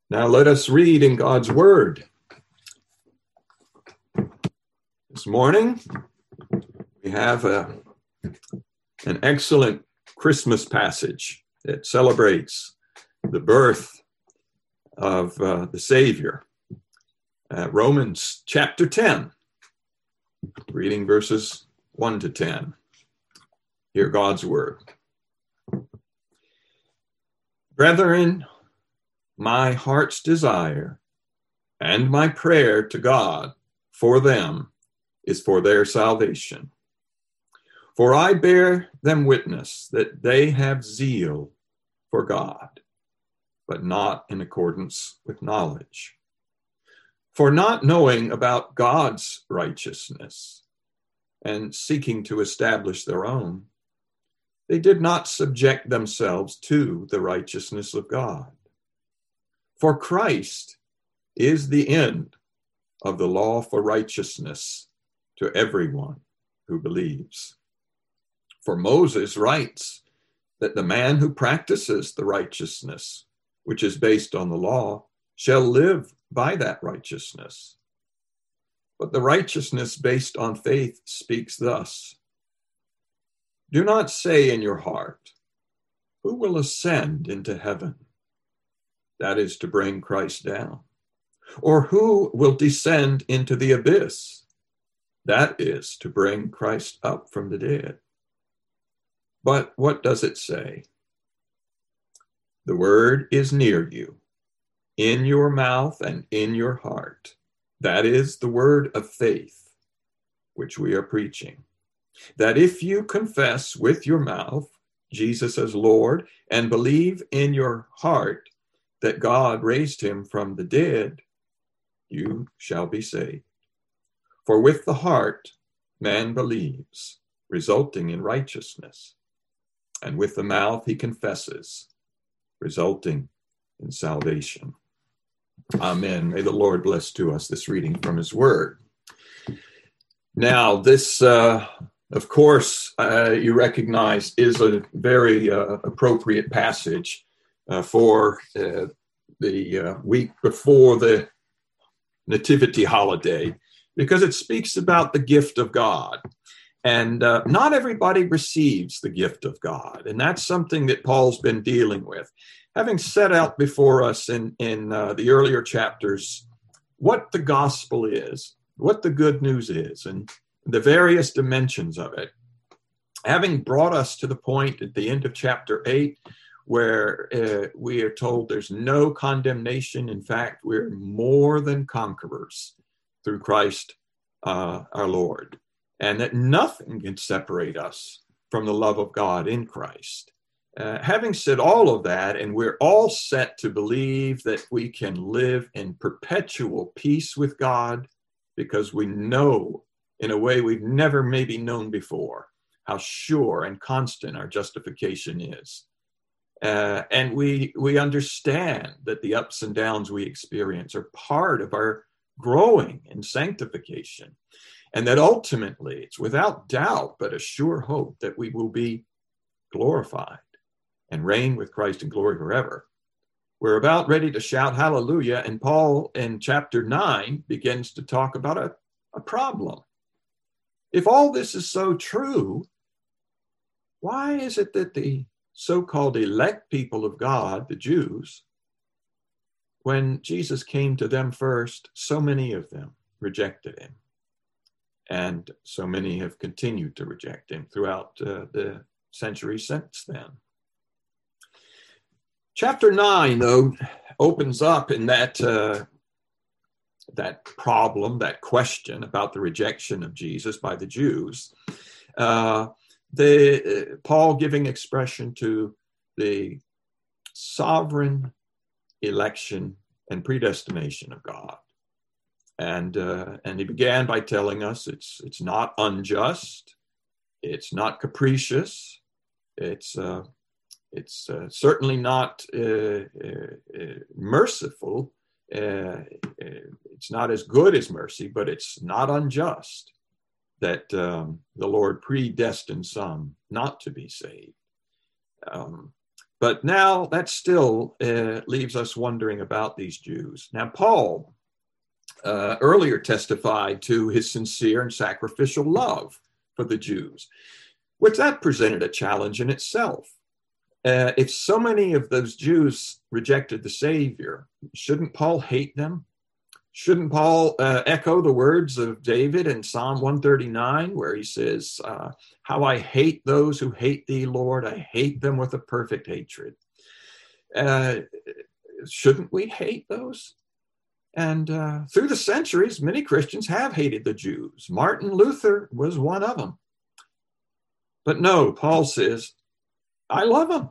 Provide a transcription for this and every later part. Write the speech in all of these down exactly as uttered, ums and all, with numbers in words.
Now let us read in God's Word. This morning, we have a, an excellent Christmas passage that celebrates the birth of uh, the Savior. Uh, Romans chapter ten, reading verses one to ten. Hear God's Word. Brethren, my heart's desire and my prayer to God for them is for their salvation. For I bear them witness that they have zeal for God, but not in accordance with knowledge. For not knowing about God's righteousness and seeking to establish their own, they did not subject themselves to the righteousness of God. For Christ is the end of the law for righteousness to everyone who believes. For Moses writes that the man who practices the righteousness, which is based on the law, shall live by that righteousness. But the righteousness based on faith speaks thus: do not say in your heart, who will ascend into heaven? That is to bring Christ down. Or who will descend into the abyss? That is to bring Christ up from the dead. But what does it say? The word is near you, in your mouth and in your heart. That is the word of faith, which we are preaching. That if you confess with your mouth Jesus as Lord and believe in your heart that God raised him from the dead, you shall be saved. For with the heart man believes, resulting in righteousness, and with the mouth he confesses, resulting in salvation. Amen. May the Lord bless to us this reading from his word. Now, this, uh, of course, uh, you recognize is a very uh, appropriate passage Uh, for uh, the uh, week before the Nativity holiday, because it speaks about the gift of God. And uh, not everybody receives the gift of God. And that's something that Paul's been dealing with. Having set out before us in, in uh, the earlier chapters what the gospel is, what the good news is, and the various dimensions of it. Having brought us to the point at the end of chapter eight, where uh, we are told there's no condemnation. In fact, we're more than conquerors through Christ uh, our Lord, and that nothing can separate us from the love of God in Christ. Uh, having said all of that, and we're all set to believe that we can live in perpetual peace with God because we know in a way we've never maybe known before how sure and constant our justification is. Uh, and we we understand that the ups and downs we experience are part of our growing in sanctification, and that ultimately it's without doubt but a sure hope that we will be glorified and reign with Christ in glory forever. We're about ready to shout hallelujah, and Paul in chapter nine begins to talk about a, a problem. If all this is so true, why is it that the so-called elect people of God, the Jews, when Jesus came to them first, so many of them rejected him. And so many have continued to reject him throughout uh, the centuries since then. Chapter nine, though, opens up in that, uh, that problem, that question about the rejection of Jesus by the Jews. Uh, The, uh, Paul giving expression to the sovereign election and predestination of God. And uh, and he began by telling us it's it's not unjust, it's not capricious, it's uh, it's uh, certainly not uh, uh, uh, merciful. Uh, uh, it's not as good as mercy, but it's not unjust that um, the Lord predestined some not to be saved. Um, But now that still uh, leaves us wondering about these Jews. Now, Paul uh, earlier testified to his sincere and sacrificial love for the Jews, which that presented a challenge in itself. Uh, if so many of those Jews rejected the Savior, shouldn't Paul hate them? Shouldn't Paul uh, echo the words of David in Psalm one thirty-nine, where he says, uh, how I hate those who hate thee, Lord. I hate them with a perfect hatred. Uh, shouldn't we hate those? And uh, through the centuries, many Christians have hated the Jews. Martin Luther was one of them. But no, Paul says, I love them.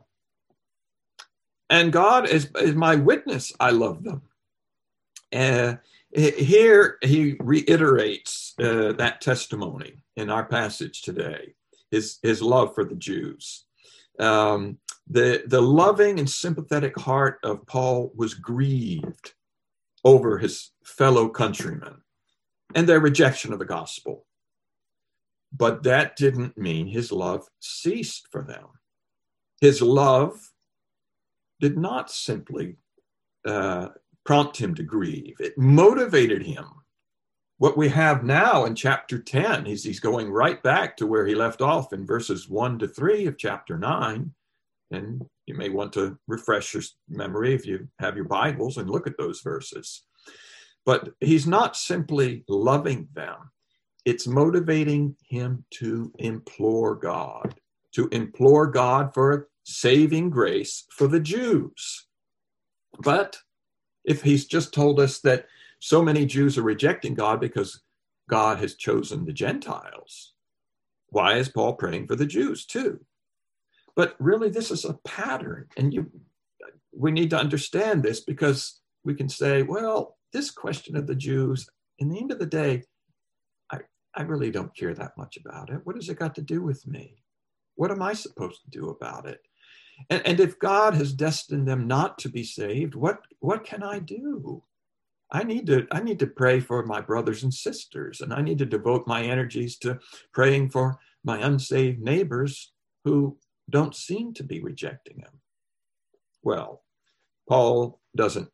And God is, is my witness. I love them. Uh, here he reiterates uh, that testimony in our passage today, his, his love for the Jews. Um, the, the loving and sympathetic heart of Paul was grieved over his fellow countrymen and their rejection of the gospel. But that didn't mean his love ceased for them. His love did not simply uh, prompt him to grieve. It motivated him. What we have now in chapter ten is he's going right back to where he left off in verses one to three of chapter nine. And you may want to refresh your memory if you have your Bibles and look at those verses. But he's not simply loving them. It's motivating him to implore God, to implore God for saving grace for the Jews. But if he's just told us that so many Jews are rejecting God because God has chosen the Gentiles, why is Paul praying for the Jews too? But really, this is a pattern, and you, we need to understand this, because we can say, well, this question of the Jews, in the end of the day, I, I really don't care that much about it. What has it got to do with me? What am I supposed to do about it? And, and if God has destined them not to be saved, what, what can I do? I need to, I need to pray for my brothers and sisters, and I need to devote my energies to praying for my unsaved neighbors who don't seem to be rejecting him. Well, Paul doesn't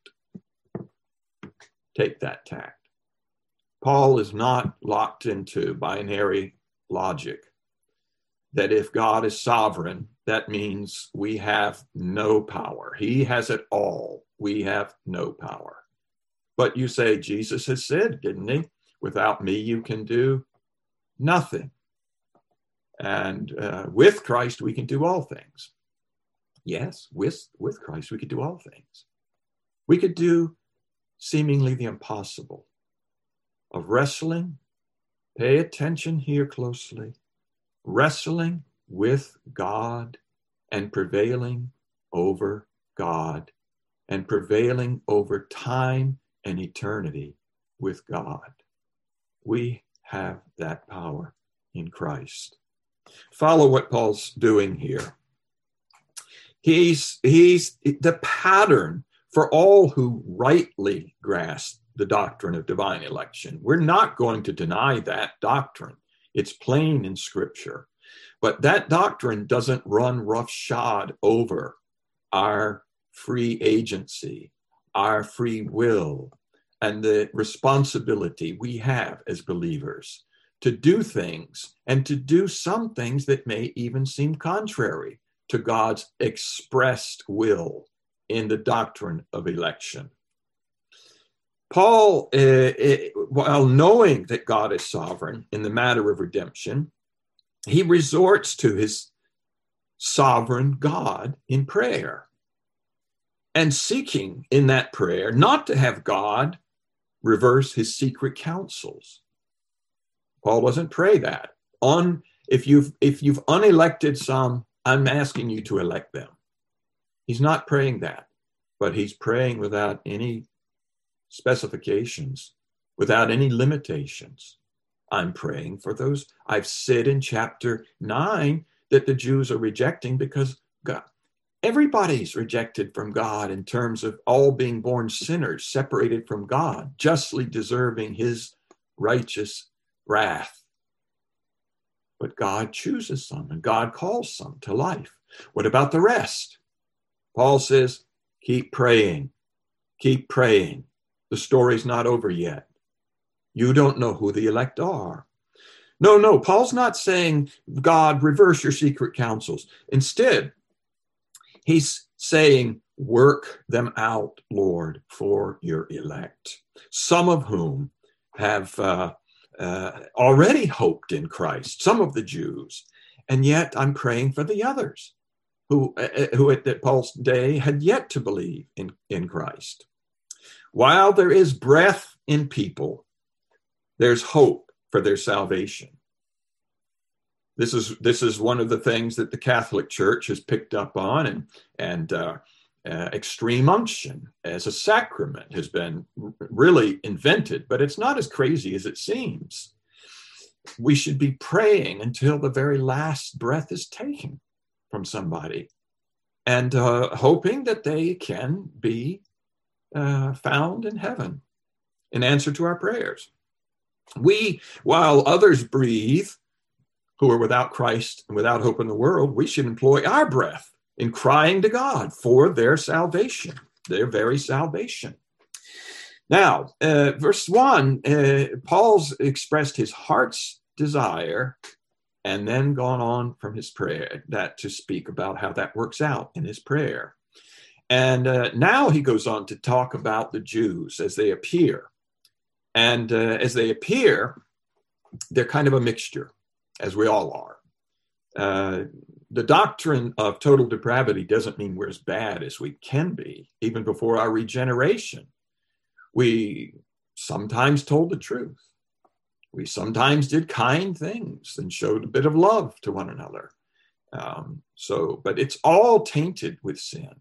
take that tact. Paul is not locked into binary logic that if God is sovereign, that means we have no power. He has it all. We have no power. But you say, Jesus has said, didn't he? Without me, you can do nothing. And uh, with Christ, we can do all things. Yes, with, with Christ, we could do all things. We could do seemingly the impossible of wrestling. Pay attention here closely. Wrestling with God and prevailing over God and prevailing over time and eternity with God. We have that power in Christ. Follow what Paul's doing here. He's, he's the pattern for all who rightly grasp the doctrine of divine election. We're not going to deny that doctrine. It's plain in Scripture. But that doctrine doesn't run roughshod over our free agency, our free will, and the responsibility we have as believers to do things, and to do some things that may even seem contrary to God's expressed will in the doctrine of election. Paul, uh, while knowing that God is sovereign in the matter of redemption, he resorts to his sovereign God in prayer, and seeking in that prayer not to have God reverse his secret counsels. Paul doesn't pray that. On if you've if you've unelected some, I'm asking you to elect them. He's not praying that, but he's praying without any specifications, without any limitations. I'm praying for those. I've said in chapter nine that the Jews are rejecting because God, everybody's rejected from God in terms of all being born sinners, separated from God, justly deserving his righteous wrath. But God chooses some and God calls some to life. What about the rest? Paul says, keep praying, keep praying. The story's not over yet. You don't know who the elect are. No, no, Paul's not saying, God, reverse your secret counsels. Instead, he's saying, work them out, Lord, for your elect, some of whom have uh, uh, already hoped in Christ, some of the Jews, and yet I'm praying for the others who, uh, who at Paul's day had yet to believe in, in Christ. While there is breath in people, there's hope for their salvation. This is this is one of the things that the Catholic Church has picked up on, and and uh, uh, extreme unction as a sacrament has been really invented, but it's not as crazy as it seems. We should be praying until the very last breath is taken from somebody, and uh, hoping that they can be uh, found in heaven in answer to our prayers. We, while others breathe, who are without Christ and without hope in the world, we should employ our breath in crying to God for their salvation, their very salvation. Now, uh, verse one, uh, Paul's expressed his heart's desire and then gone on from his prayer, that to speak about how that works out in his prayer. And uh, now he goes on to talk about the Jews as they appear. And uh, as they appear, they're kind of a mixture, as we all are. Uh, the doctrine of total depravity doesn't mean we're as bad as we can be, even before our regeneration. We sometimes told the truth. We sometimes did kind things and showed a bit of love to one another. Um, so, but it's all tainted with sin.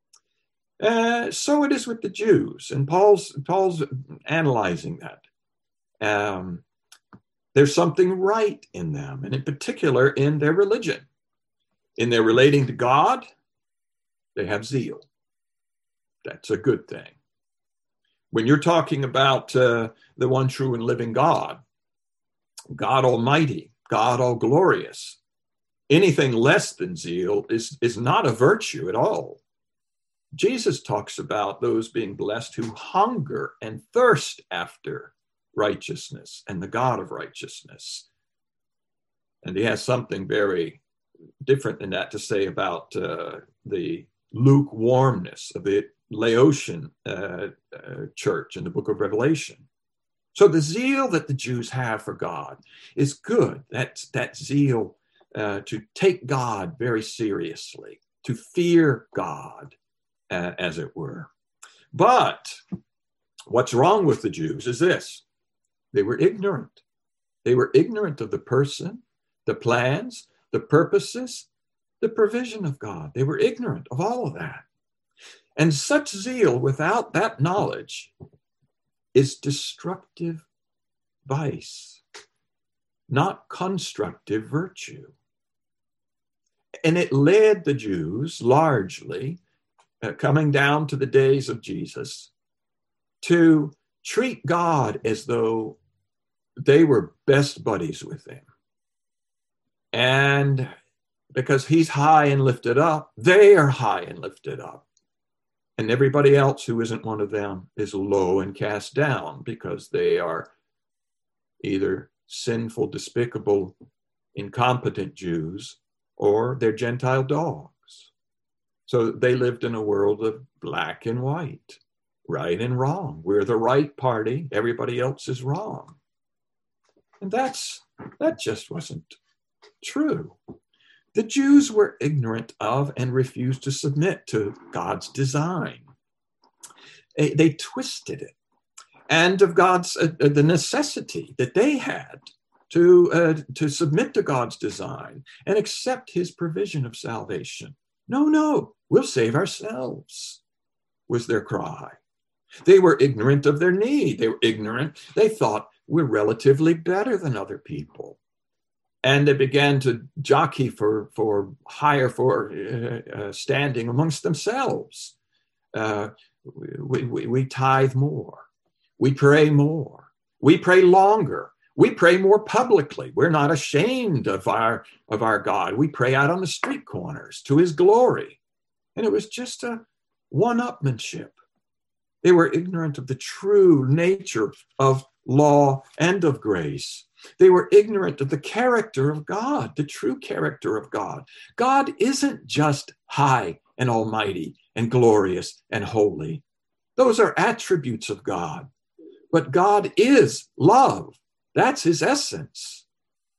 Uh, so it is with the Jews, and Paul's Paul's analyzing that. Um, there's something right in them, and in particular in their religion. In their relating to God, they have zeal. That's a good thing. When you're talking about uh, the one true and living God, God Almighty, God All Glorious, anything less than zeal is, is not a virtue at all. Jesus talks about those being blessed who hunger and thirst after righteousness and the God of righteousness. And he has something very different than that to say about uh, the lukewarmness of the Laodicean uh, uh, church in the book of Revelation. So the zeal that the Jews have for God is good. That's that zeal uh, to take God very seriously, to fear God, uh, as it were. But what's wrong with the Jews is this. They were ignorant. They were ignorant of the person, the plans, the purposes, the provision of God. They were ignorant of all of that. And such zeal without that knowledge is destructive vice, not constructive virtue. And it led the Jews largely, uh, coming down to the days of Jesus, to treat God as though they were best buddies with him. And because he's high and lifted up, they are high and lifted up. And everybody else who isn't one of them is low and cast down because they are either sinful, despicable, incompetent Jews, or they're Gentile dogs. So they lived in a world of black and white, right and wrong. We're the right party. Everybody else is wrong. And that's that just wasn't true. The Jews were ignorant of and refused to submit to God's design. They, they twisted it, and of God's uh, the necessity that they had to uh, to submit to God's design and accept his provision of salvation. No, no, we'll save ourselves, was their cry. They were ignorant of their need. They were ignorant. They thought we're relatively better than other people. And they began to jockey for, for higher for uh, uh, standing amongst themselves. Uh, we, we, we tithe more. We pray more. We pray longer. We pray more publicly. We're not ashamed of our, of our God. We pray out on the street corners to his glory. And it was just a one-upmanship. They were ignorant of the true nature of law and of grace. They were ignorant of the character of God, the true character of God. God isn't just high and almighty and glorious and holy. Those are attributes of God. But God is love. That's his essence.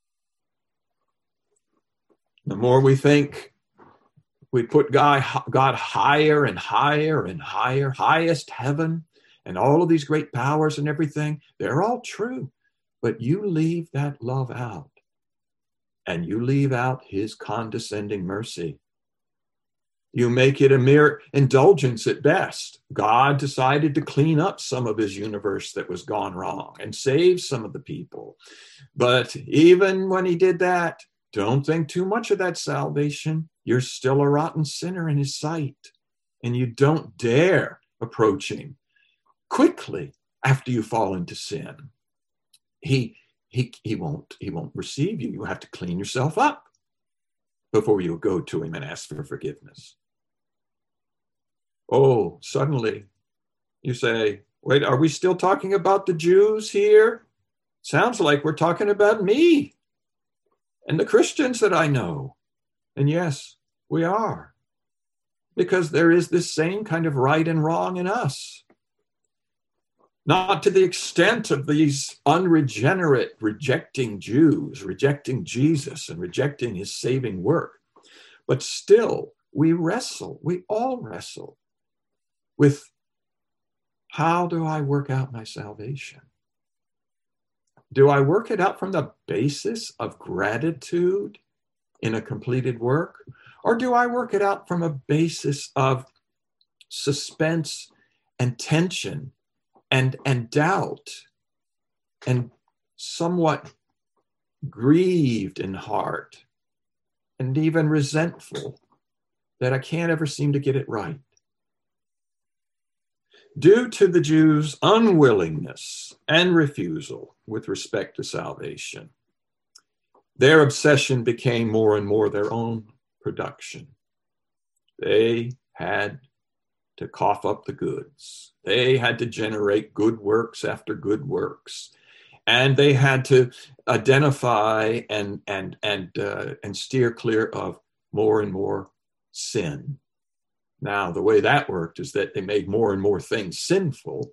The more we think we put God, God higher and higher and higher, highest heaven, and all of these great powers and everything, they're all true. But you leave that love out, and you leave out his condescending mercy. You make it a mere indulgence at best. God decided to clean up some of his universe that was gone wrong and save some of the people. But even when he did that, don't think too much of that salvation. You're still a rotten sinner in his sight, and you don't dare approach him quickly after you fall into sin. He, he, he won't, he won't receive you. You have to clean yourself up before you go to him and ask for forgiveness. Oh, suddenly you say, wait, are we still talking about the Jews here? Sounds like we're talking about me and the Christians that I know. And yes, we are. Because there is this same kind of right and wrong in us. Not to the extent of these unregenerate, rejecting Jews, rejecting Jesus and rejecting his saving work. But still, we wrestle, we all wrestle with, how do I work out my salvation? Do I work it out from the basis of gratitude in a completed work? Or do I work it out from a basis of suspense and tension and, and doubt and somewhat grieved in heart and even resentful that I can't ever seem to get it right? Due to the Jews' unwillingness and refusal with respect to salvation, their obsession became more and more their own production. They had to cough up the goods. They had to generate good works after good works. And they had to identify and, and, and, uh, and steer clear of more and more sin. Now, the way that worked is that they made more and more things sinful,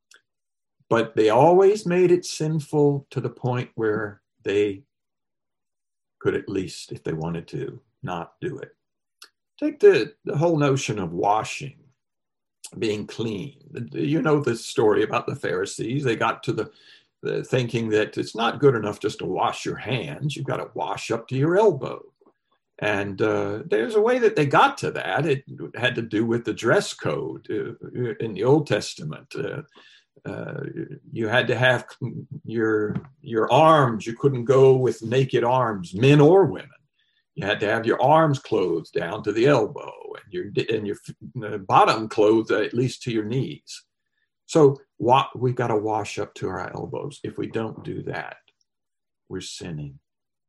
but they always made it sinful to the point where they could, at least, if they wanted to, not do it. Take the, the whole notion of washing, being clean. You know the story about the Pharisees. They got to the, the thinking that it's not good enough just to wash your hands. You've got to wash up to your elbow. And uh, there's a way that they got to that. It had to do with the dress code uh, in the Old Testament. Uh, uh, you had to have your your arms. You couldn't go with naked arms, men or women. You had to have your arms clothed down to the elbow, and your and your bottom clothed at least to your knees. So wa- we've got to wash up to our elbows. If we don't do that, we're sinning.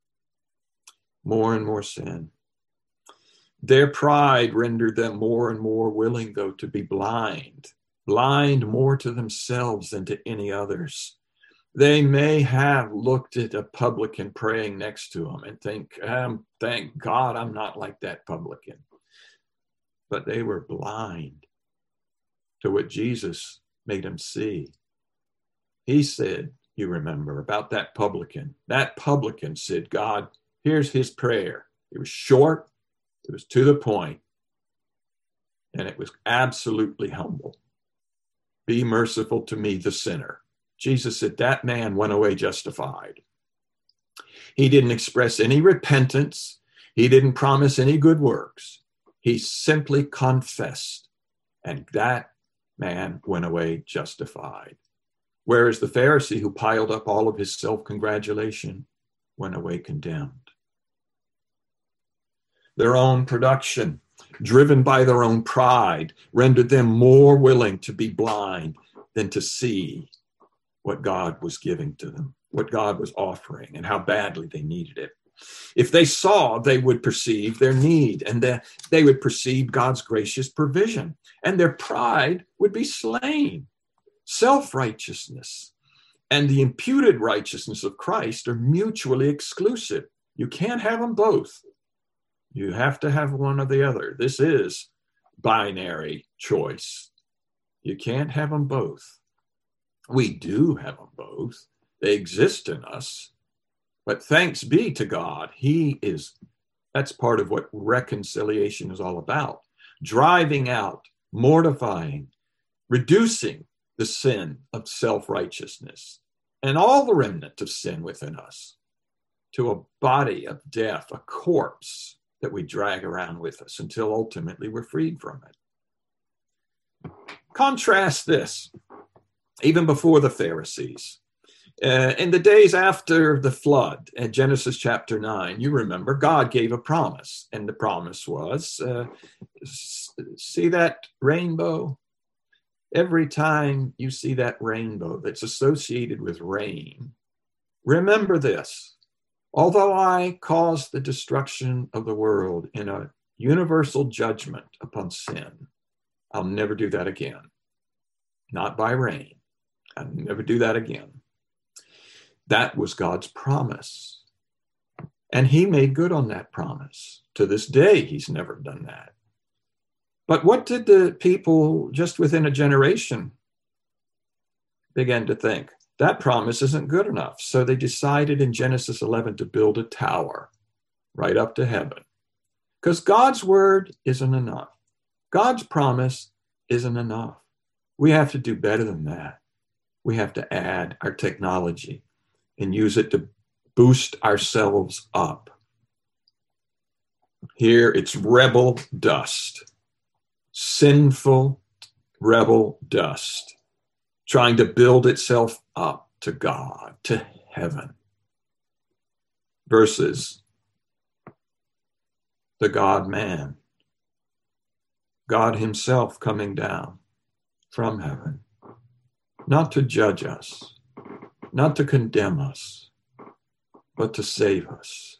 More and more sin. Their pride rendered them more and more willing, though, to be blind, blind more to themselves than to any others. They may have looked at a publican praying next to them and think, um, thank God I'm not like that publican. But they were blind to what Jesus made them see. He said, you remember, about that publican. That publican said, God, here's his prayer. It was short, it was to the point, and it was absolutely humble. Be merciful to me, the sinner. Jesus said that man went away justified. He didn't express any repentance. He didn't promise any good works. He simply confessed, and that man went away justified. Whereas the Pharisee, who piled up all of his self-congratulation, went away condemned. Their own production, driven by their own pride, rendered them more willing to be blind than to see what God was giving to them, what God was offering, and how badly they needed it. If they saw, they would perceive their need, and the, they would perceive God's gracious provision, and their pride would be slain. Self-righteousness and the imputed righteousness of Christ are mutually exclusive. You can't have them both. You have to have one or the other. This is binary choice. You can't have them both. We do have them both. They exist in us. But thanks be to God, he is, that's part of what reconciliation is all about. Driving out, mortifying, reducing the sin of self-righteousness and all the remnant of sin within us to a body of death, a corpse that we drag around with us until ultimately we're freed from it. Contrast this, even before the Pharisees. Uh, in the days after the flood, in Genesis chapter nine, you remember God gave a promise, and the promise was, uh, see that rainbow? Every time you see that rainbow that's associated with rain, remember this: although I caused the destruction of the world in a universal judgment upon sin, I'll never do that again. Not by rain. I'll never do that again. That was God's promise. And he made good on that promise. To this day, he's never done that. But what did the people just within a generation begin to think? That promise isn't good enough. So they decided in Genesis eleven to build a tower right up to heaven. Because God's word isn't enough. God's promise isn't enough. We have to do better than that. We have to add our technology and use it to boost ourselves up. Here it's rebel dust, sinful rebel dust, trying to build itself up to God, to heaven, versus the God-man, God himself coming down from heaven, not to judge us, not to condemn us, but to save us.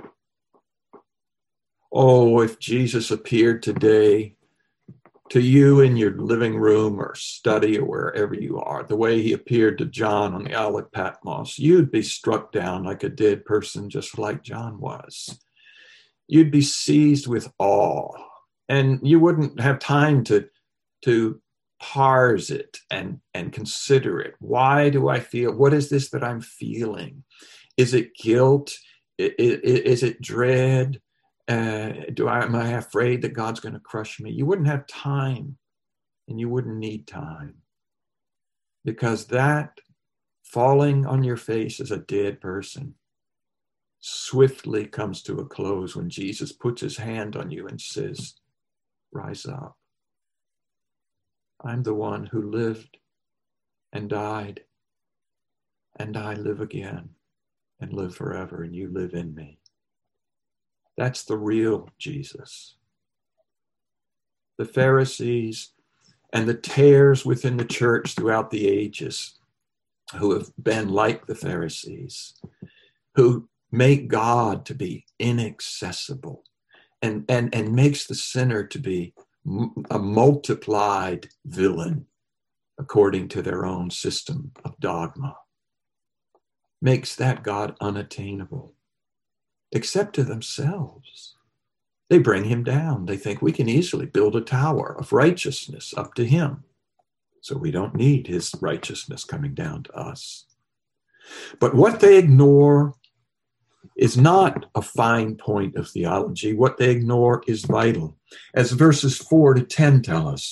Oh, if Jesus appeared today to you in your living room or study or wherever you are, the way he appeared to John on the Isle of Patmos, you'd be struck down like a dead person, just like John was. You'd be seized with awe, and you wouldn't have time to, to parse it and, and consider it. Why do I feel? What is this that I'm feeling? Is it guilt? Is, is it dread? Uh, do I, am I afraid that God's going to crush me? You wouldn't have time, and you wouldn't need time, because that falling on your face as a dead person swiftly comes to a close when Jesus puts his hand on you and says, rise up. I'm the one who lived and died, and I live again and live forever, and you live in me. That's the real Jesus. The Pharisees and the tares within the church throughout the ages who have been like the Pharisees, who make God to be inaccessible and, and, and makes the sinner to be a multiplied villain according to their own system of dogma, makes that God unattainable, except to themselves. They bring him down. They think we can easily build a tower of righteousness up to him, so we don't need his righteousness coming down to us. But what they ignore is not a fine point of theology. What they ignore is vital. As verses four to ten tell us,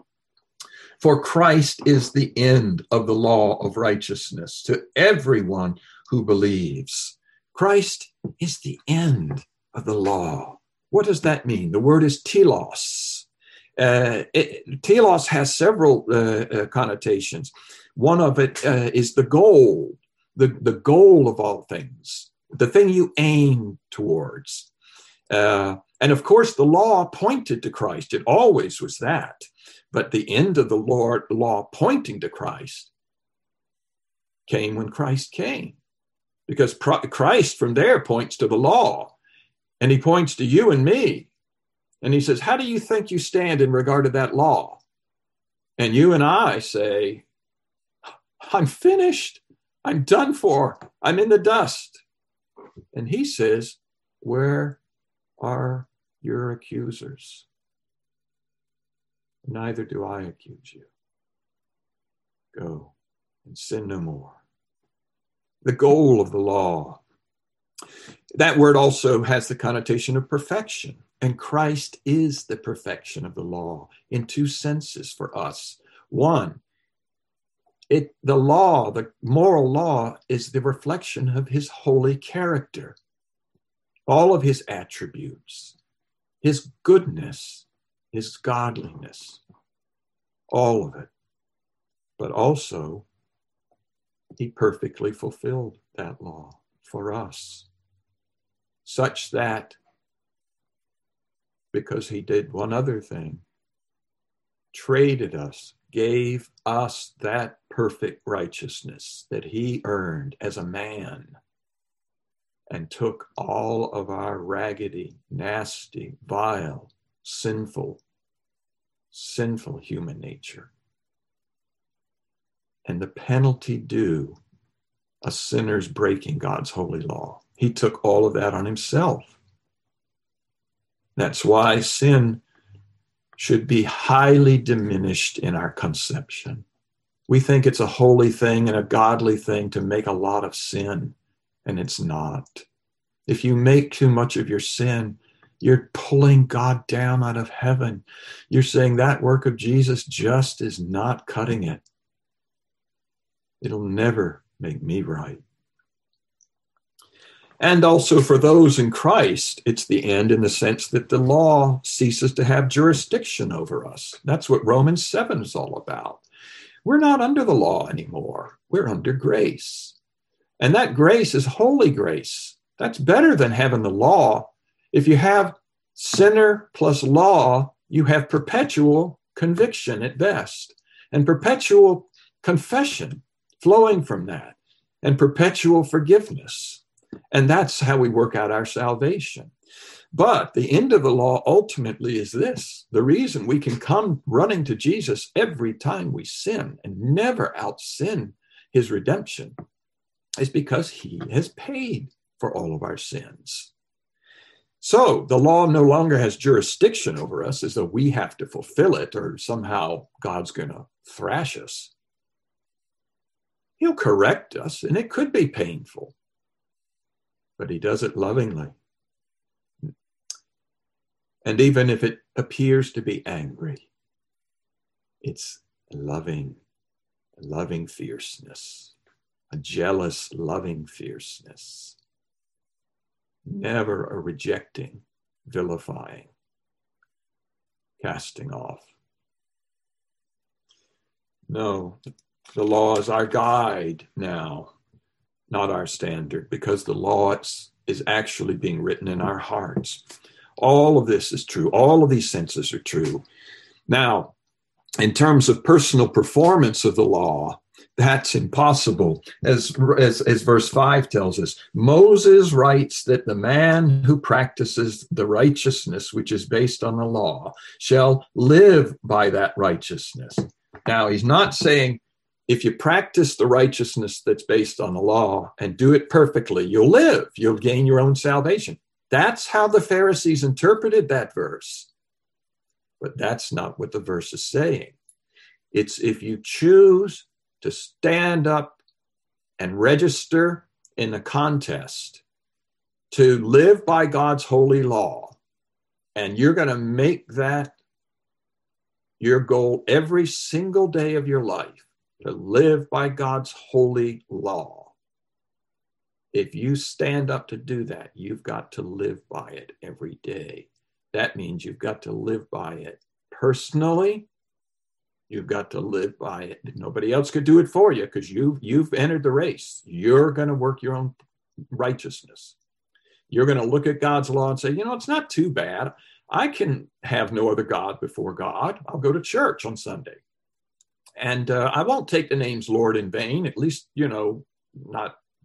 for Christ is the end of the law of righteousness to everyone who believes. Christ is the end of the law. What does that mean? The word is telos. Uh, it, telos has several uh, uh, connotations. One of it uh, is the goal, the, the goal of all things, the thing you aim towards. Uh, and of course, the law pointed to Christ. It always was that. But the end of the Lord, law pointing to Christ came when Christ came. Because Christ from there points to the law, and he points to you and me. And he says, how do you think you stand in regard to that law? And you and I say, I'm finished. I'm done for. I'm in the dust. And he says, where are your accusers? Neither do I accuse you. Go and sin no more. The goal of the law. That word also has the connotation of perfection. And Christ is the perfection of the law in two senses for us. One, it, the law, the moral law, is the reflection of his holy character. All of his attributes, his goodness, his godliness, all of it. But also, he perfectly fulfilled that law for us, such that because he did one other thing, traded us, gave us that perfect righteousness that he earned as a man, and took all of our raggedy, nasty, vile, sinful, sinful human nature. And the penalty due a sinner's breaking God's holy law. He took all of that on himself. That's why sin should be highly diminished in our conception. We think it's a holy thing and a godly thing to make a lot of sin, and it's not. If you make too much of your sin, you're pulling God down out of heaven. You're saying that work of Jesus just is not cutting it. It'll never make me right. And also for those in Christ, it's the end in the sense that the law ceases to have jurisdiction over us. That's what Romans seven is all about. We're not under the law anymore. We're under grace. And that grace is holy grace. That's better than having the law. If you have sinner plus law, you have perpetual conviction at best, and perpetual confession flowing from that, and perpetual forgiveness. And that's how we work out our salvation. But the end of the law ultimately is this. The reason we can come running to Jesus every time we sin and never out-sin his redemption is because he has paid for all of our sins. So the law no longer has jurisdiction over us as though we have to fulfill it or somehow God's going to thrash us. He'll correct us, and it could be painful, but he does it lovingly. And even if it appears to be angry, it's loving, loving fierceness, a jealous, loving fierceness. Never a rejecting, vilifying, casting off. No, the law is our guide now, not our standard, because the law is, is actually being written in our hearts. All of this is true. All of these senses are true. Now, in terms of personal performance of the law, that's impossible. As, as, as verse five tells us, Moses writes that the man who practices the righteousness which is based on the law shall live by that righteousness. Now, he's not saying if you practice the righteousness that's based on the law and do it perfectly, you'll live, you'll gain your own salvation. That's how the Pharisees interpreted that verse. But that's not what the verse is saying. It's if you choose to stand up and register in a contest to live by God's holy law, and you're going to make that your goal every single day of your life, to live by God's holy law. If you stand up to do that, you've got to live by it every day. That means you've got to live by it personally. You've got to live by it. Nobody else could do it for you because you, you've entered the race. You're going to work your own righteousness. You're going to look at God's law and say, you know, it's not too bad. I can have no other God before God. I'll go to church on Sunday. And uh, I won't take the names Lord in vain, at least, you know, not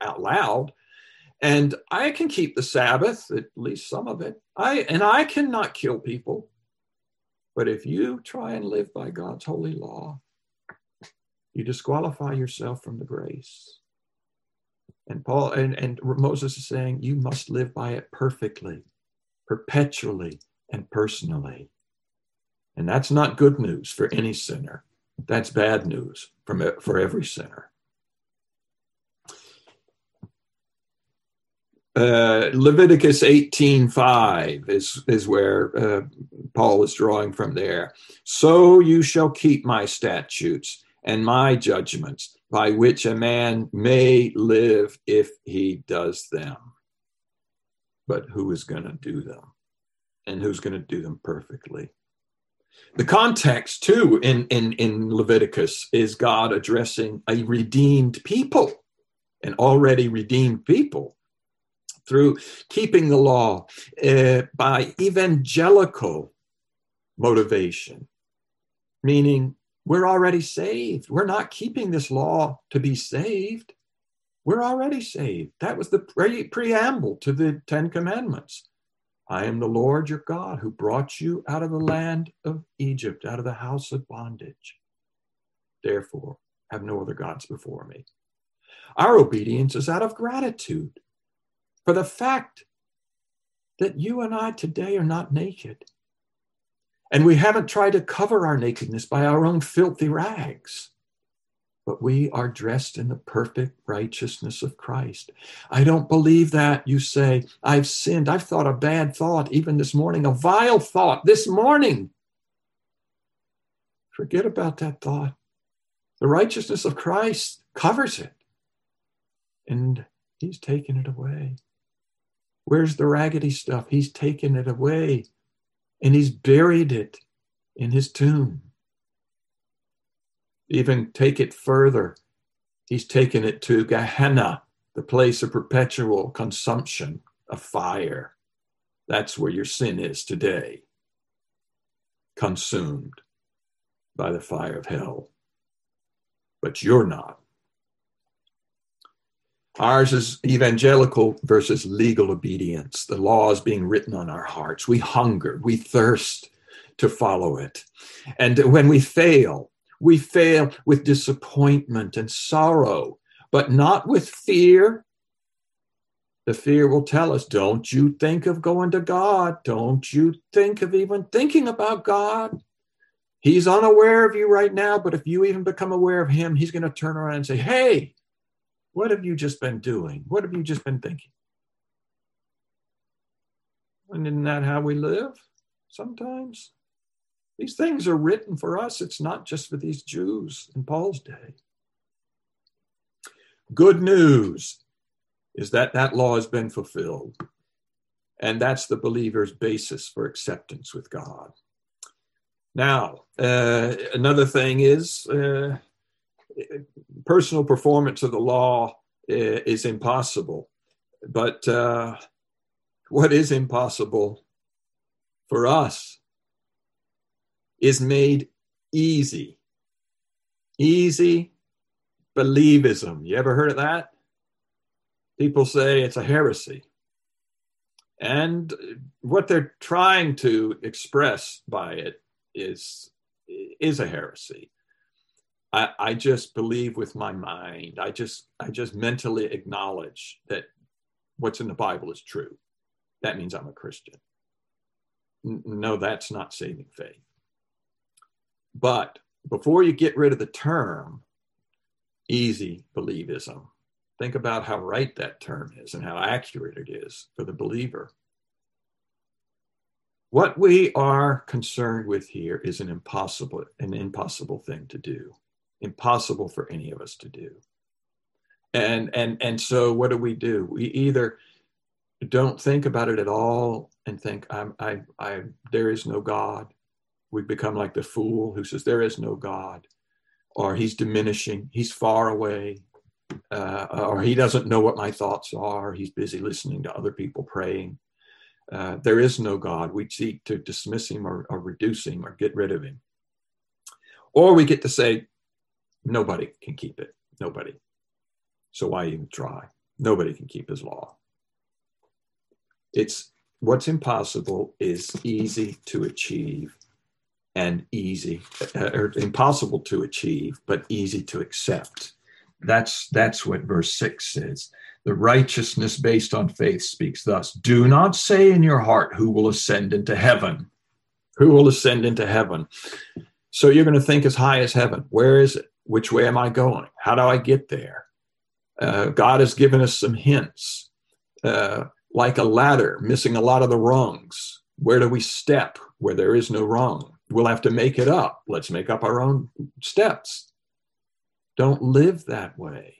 out loud. And I can keep the Sabbath, at least some of it. I and I cannot kill people. But if you try and live by God's holy law, you disqualify yourself from the grace. And Paul and, and Moses is saying you must live by it perfectly, perpetually, and personally. And that's not good news for any sinner. That's bad news from, for every sinner. Uh, Leviticus eighteen five is, is where uh, Paul is drawing from there. So you shall keep my statutes and my judgments, by which a man may live if he does them. But who is going to do them? And who's going to do them perfectly? The context, too, in, in, in Leviticus is God addressing a redeemed people, an already redeemed people, through keeping the law uh, by evangelical motivation, meaning we're already saved. We're not keeping this law to be saved. We're already saved. That was the pre- preamble to the Ten Commandments. I am the Lord your God who brought you out of the land of Egypt, out of the house of bondage. Therefore, have no other gods before me. Our obedience is out of gratitude for the fact that you and I today are not naked. And we haven't tried to cover our nakedness by our own filthy rags, but we are dressed in the perfect righteousness of Christ. I don't believe that. You say, I've sinned. I've thought a bad thought, even this morning, a vile thought this morning. Forget about that thought. The righteousness of Christ covers it, and he's taken it away. Where's the raggedy stuff? He's taken it away, and he's buried it in his tomb. Even take it further. He's taken it to Gehenna, the place of perpetual consumption of fire. That's where your sin is today, consumed by the fire of hell. But you're not. Ours is evangelical versus legal obedience. The law is being written on our hearts. We hunger, we thirst to follow it. And when we fail, we fail with disappointment and sorrow, but not with fear. The fear will tell us, don't you think of going to God. Don't you think of even thinking about God. He's unaware of you right now, but if you even become aware of him, he's going to turn around and say, hey, what have you just been doing? What have you just been thinking? And isn't that how we live sometimes? These things are written for us. It's not just for these Jews in Paul's day. Good news is that that law has been fulfilled. And that's the believer's basis for acceptance with God. Now, uh, another thing is, uh, personal performance of the law is impossible. But uh, what is impossible for us is made easy. Easy believism. You ever heard of that? People say it's a heresy. And what they're trying to express by it is, is a heresy. I, I just believe with my mind. I just I just mentally acknowledge that what's in the Bible is true. That means I'm a Christian. N- no, that's not saving faith. But before you get rid of the term easy believism, think about how right that term is and how accurate it is for the believer. What we are concerned with here is an impossible, an impossible thing to do. Impossible for any of us to do. And and and so what do we do? We either don't think about it at all and think I'm I I there is no God. We become like the fool who says there is no God, or he's diminishing, he's far away, uh, or he doesn't know what my thoughts are. He's busy listening to other people praying. Uh, there is no God. We seek to dismiss him or, or reduce him or get rid of him. Or we get to say, nobody can keep it. Nobody. So why even try? Nobody can keep his law. It's what's impossible is easy to achieve and easy, uh, or impossible to achieve, but easy to accept. That's, that's what verse six says. The righteousness based on faith speaks thus. Do not say in your heart, who will ascend into heaven? Who will ascend into heaven? So you're going to think as high as heaven. Where is it? Which way am I going? How do I get there? Uh, God has given us some hints, uh, like a ladder missing a lot of the rungs. Where do we step where there is no rung? We'll have to make it up. Let's make up our own steps. Don't live that way.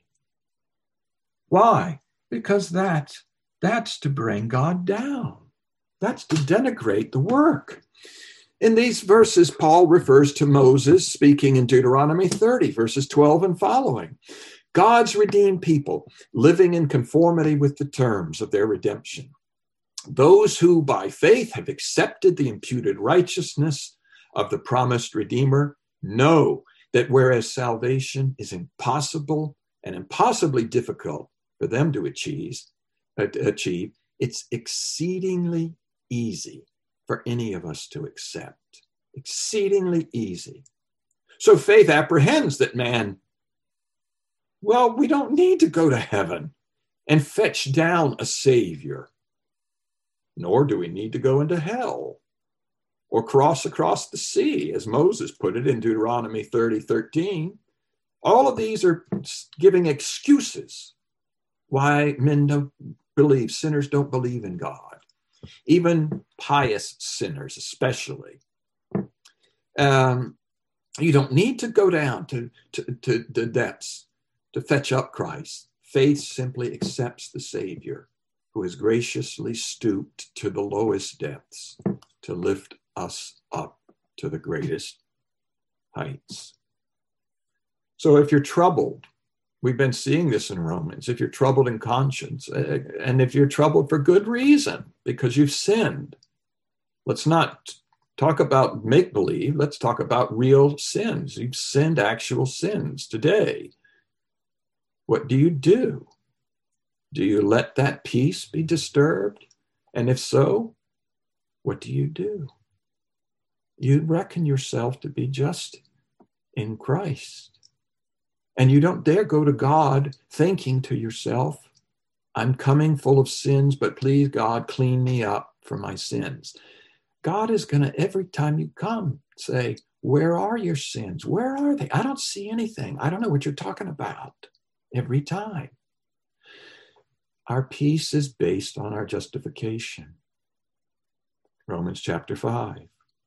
Why? Because that, that's to bring God down. That's to denigrate the work. In these verses, Paul refers to Moses speaking in Deuteronomy thirty, verses twelve and following. God's redeemed people living in conformity with the terms of their redemption. Those who by faith have accepted the imputed righteousness of the promised Redeemer know that whereas salvation is impossible and impossibly difficult for them to achieve, achieve, it's exceedingly easy for any of us to accept. Exceedingly easy. So faith apprehends that man, well, we don't need to go to heaven and fetch down a savior, nor do we need to go into hell or cross across the sea, as Moses put it in Deuteronomy thirty thirteen. All of these are giving excuses why men don't believe, sinners don't believe in God. Even pious sinners, especially. Um, you don't need to go down to, to, to the depths to fetch up Christ. Faith simply accepts the Savior who has graciously stooped to the lowest depths to lift us up to the greatest heights. So if you're troubled, we've been seeing this in Romans, if you're troubled in conscience, and if you're troubled for good reason, because you've sinned, let's not talk about make-believe, let's talk about real sins. You've sinned actual sins today. What do you do? Do you let that peace be disturbed? And if so, what do you do? You reckon yourself to be just in Christ. And you don't dare go to God thinking to yourself, I'm coming full of sins, but please, God, clean me up for my sins. God is going to, every time you come, say, where are your sins? Where are they? I don't see anything. I don't know what you're talking about. Every time. Our peace is based on our justification. Romans chapter five.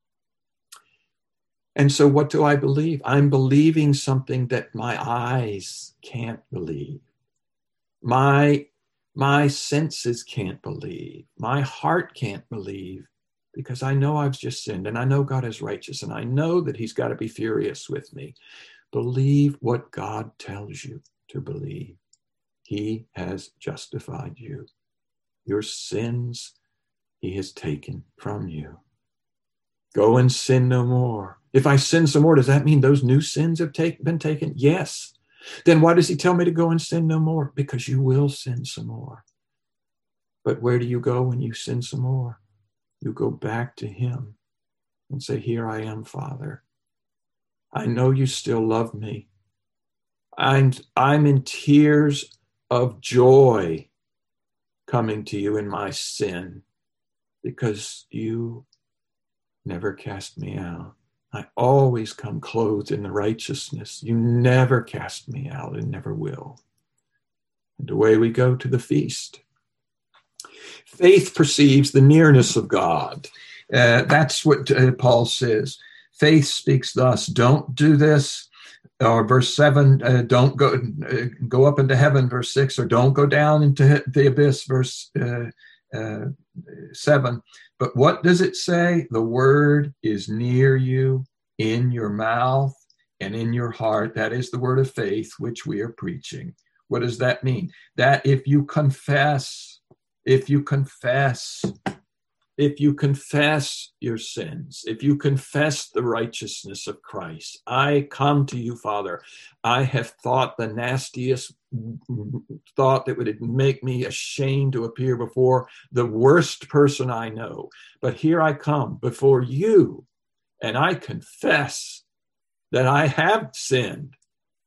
And so what do I believe? I'm believing something that my eyes can't believe. My, my senses can't believe. My heart can't believe, because I know I've just sinned and I know God is righteous and I know that he's got to be furious with me. Believe what God tells you to believe. He has justified you. Your sins he has taken from you. Go and sin no more. If I sin some more, does that mean those new sins have take, been taken? Yes. Then why does he tell me to go and sin no more? Because you will sin some more. But where do you go when you sin some more? You go back to him and say, here I am, Father. I know you still love me. I'm, I'm in tears of joy coming to you in my sin, because you never cast me out. I always come clothed in the righteousness. You never cast me out and never will. And away we go to the feast. Faith perceives the nearness of God. Uh, that's what uh, Paul says. Faith speaks thus, don't do this. Or verse seven, uh, don't go uh, go up into heaven, verse six, or don't go down into the abyss, verse uh, uh, seven. But what does it say? The word is near you, in your mouth and in your heart. That is the word of faith, which we are preaching. What does that mean? That if you confess, if you confess if you confess your sins, if you confess the righteousness of Christ, I come to you, Father. I have thought the nastiest thought that would make me ashamed to appear before the worst person I know. But here I come before you, and I confess that I have sinned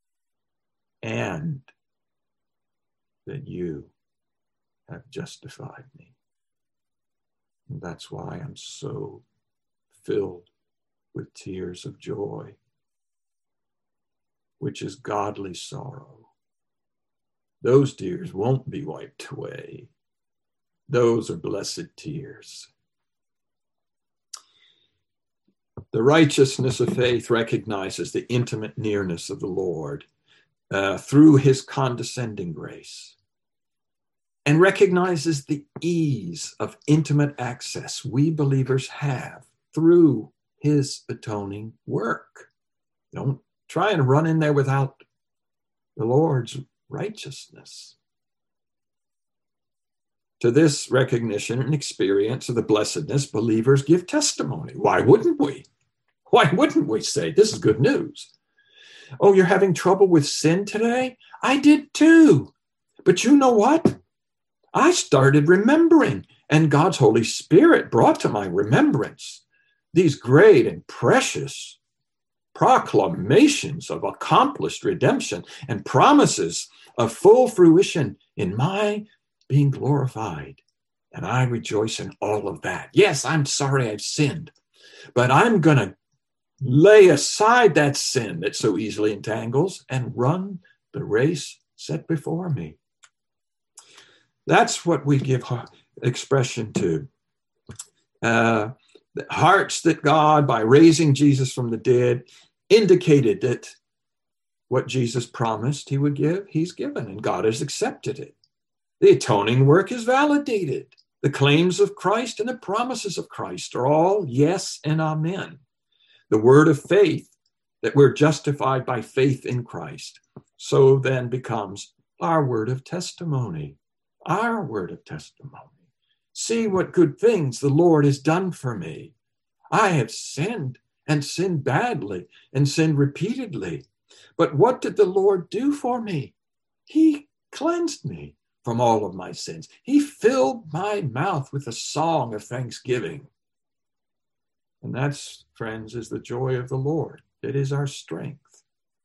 and that you have justified me. And that's why I'm so filled with tears of joy, which is godly sorrow. Those tears won't be wiped away. Those are blessed tears. The righteousness of faith recognizes the intimate nearness of the Lord uh, through his condescending grace, and recognizes the ease of intimate access we believers have through his atoning work. Don't try and run in there without the Lord's righteousness. To this recognition and experience of the blessedness, believers give testimony. Why wouldn't we? Why wouldn't we say, this is good news? Oh, you're having trouble with sin today? I did too. But you know what? I started remembering, and God's Holy Spirit brought to my remembrance these great and precious proclamations of accomplished redemption and promises of full fruition in my being glorified. And I rejoice in all of that. Yes, I'm sorry I've sinned, but I'm going to lay aside that sin that so easily entangles and run the race set before me. That's what we give expression to. Uh, the hearts that God, by raising Jesus from the dead, indicated that what Jesus promised he would give, he's given, and God has accepted it. The atoning work is validated. The claims of Christ and the promises of Christ are all yes and amen. The word of faith, that we're justified by faith in Christ, so then becomes our word of testimony. Our word of testimony. See what good things the Lord has done for me. I have sinned and sinned badly and sinned repeatedly. But what did the Lord do for me? He cleansed me from all of my sins. He filled my mouth with a song of thanksgiving. And that's, friends, is the joy of the Lord. It is our strength.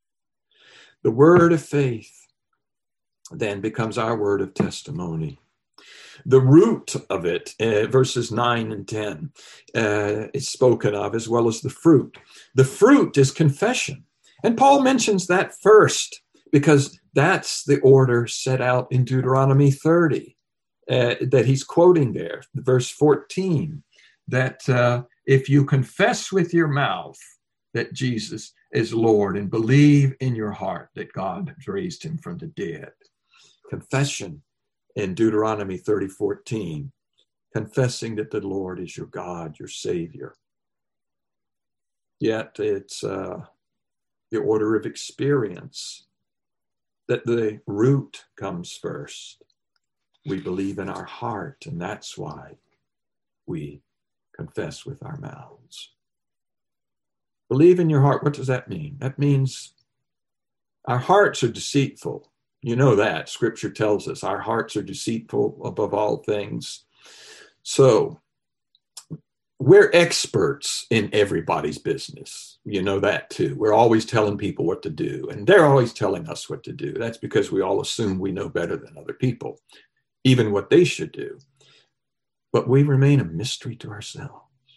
The word of faith then becomes our word of testimony. The root of it, uh, verses nine and ten, uh, is spoken of, as well as the fruit. The fruit is confession. And Paul mentions that first, because that's the order set out in Deuteronomy thirty, uh, that he's quoting there, verse fourteen, that uh, if you confess with your mouth that Jesus is Lord and believe in your heart that God has raised him from the dead. Confession in Deuteronomy thirty fourteen, confessing that the Lord is your God, your Savior. Yet it's uh, the order of experience that the root comes first. We believe in our heart, and that's why we confess with our mouths. Believe in your heart. What does that mean? That means our hearts are deceitful. You know that. Scripture tells us our hearts are deceitful above all things. So we're experts in everybody's business. You know that too. We're always telling people what to do, and they're always telling us what to do. That's because we all assume we know better than other people, even what they should do. But we remain a mystery to ourselves.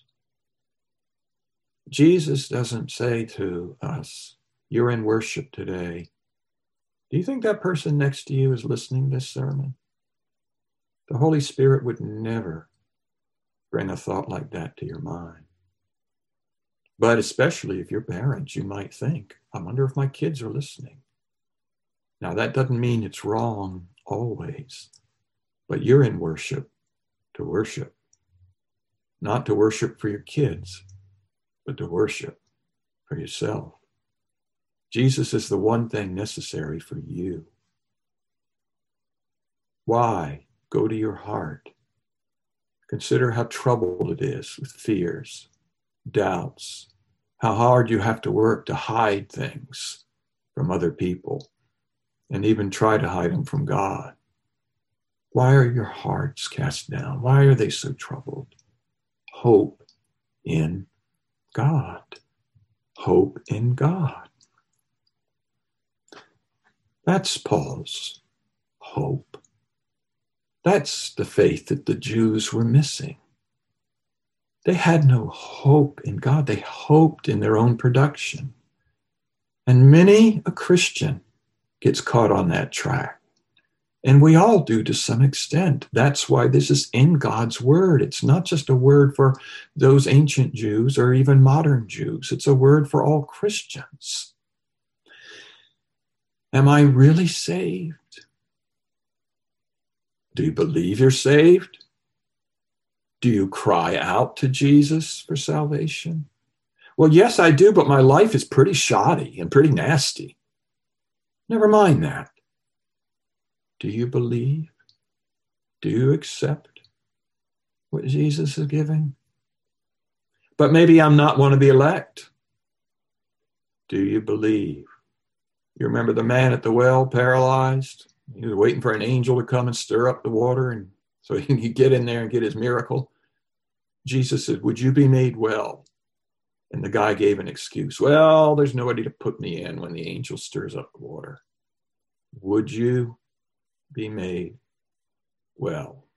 Jesus doesn't say to us, you're in worship today. Do you think that person next to you is listening to this sermon? The Holy Spirit would never bring a thought like that to your mind. But especially if you're parents, you might think, I wonder if my kids are listening. Now, that doesn't mean it's wrong always, but you're in worship to worship, not to worship for your kids, but to worship for yourself. Jesus is the one thing necessary for you. Why? Go to your heart. Consider how troubled it is with fears, doubts, how hard you have to work to hide things from other people and even try to hide them from God. Why are your hearts cast down? Why are they so troubled? Hope in God. Hope in God. That's Paul's hope. That's the faith that the Jews were missing. They had no hope in God. They hoped in their own production. And many a Christian gets caught on that track. And we all do to some extent. That's why this is in God's word. It's not just a word for those ancient Jews or even modern Jews. It's a word for all Christians. Am I really saved? Do you believe you're saved? Do you cry out to Jesus for salvation? Well, yes, I do, but my life is pretty shoddy and pretty nasty. Never mind that. Do you believe? Do you accept what Jesus is giving? But maybe I'm not one of the elect. Do you believe? You remember the man at the well, paralyzed? He was waiting for an angel to come and stir up the water and so he could get in there and get his miracle. Jesus said, would you be made well? And the guy gave an excuse. Well, there's nobody to put me in when the angel stirs up the water. Would you be made well?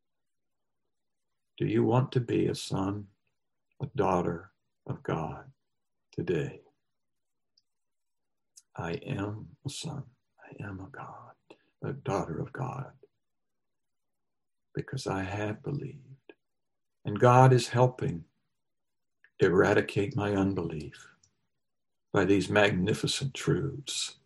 Do you want to be a son, a daughter of God today? I am a son. I am a God, a daughter of God, because I have believed. And God is helping eradicate my unbelief by these magnificent truths.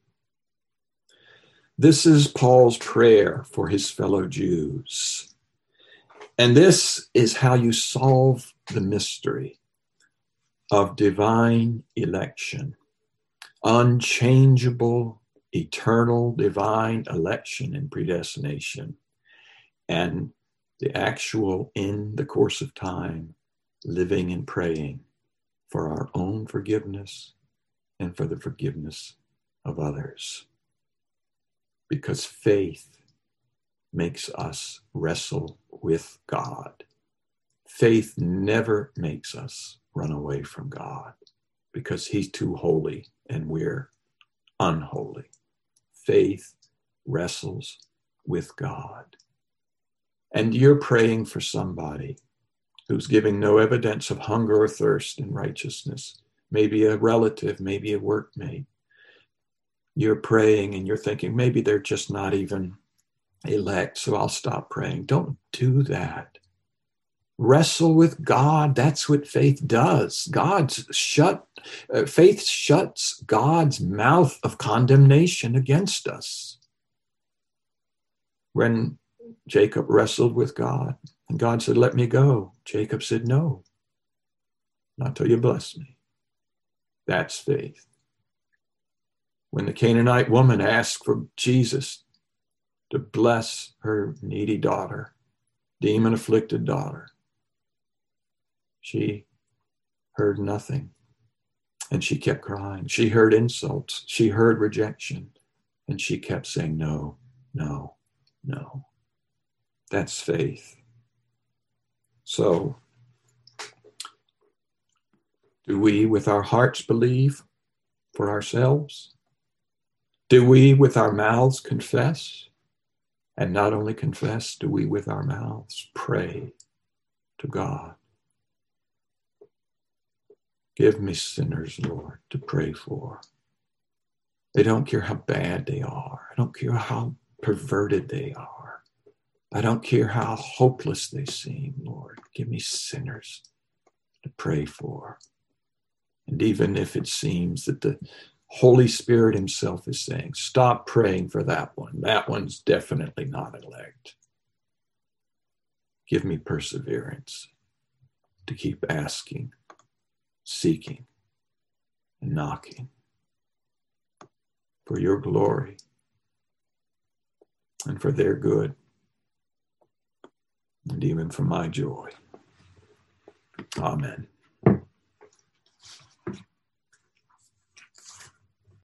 This is Paul's prayer for his fellow Jews. And this is how you solve the mystery of divine election, unchangeable, eternal, divine election and predestination, and the actual, in the course of time, living and praying for our own forgiveness and for the forgiveness of others. Because faith makes us wrestle with God. Faith never makes us run away from God because he's too holy and we're unholy. Faith wrestles with God. And you're praying for somebody who's giving no evidence of hunger or thirst in righteousness, maybe a relative, maybe a workmate. You're praying and you're thinking, maybe they're just not even elect, so I'll stop praying. Don't do that. Wrestle with God. That's what faith does. God's shut, uh, faith shuts God's mouth of condemnation against us. When Jacob wrestled with God, and God said, let me go. Jacob said, no, not till you bless me. That's faith. When the Canaanite woman asked for Jesus to bless her needy daughter, demon-afflicted daughter, she heard nothing, and she kept crying. She heard insults. She heard rejection, and she kept saying, no, no, no. That's faith. So, do we with our hearts believe for ourselves? Do we with our mouths confess? And not only confess, do we with our mouths pray to God? Give me sinners, Lord, to pray for. They don't care how bad they are. I don't care how perverted they are. I don't care how hopeless they seem, Lord. Give me sinners to pray for. And even if it seems that the Holy Spirit himself is saying, stop praying for that one. That one's definitely not elect. Give me perseverance to keep asking, seeking, and knocking for your glory and for their good. and even for my joy. Amen.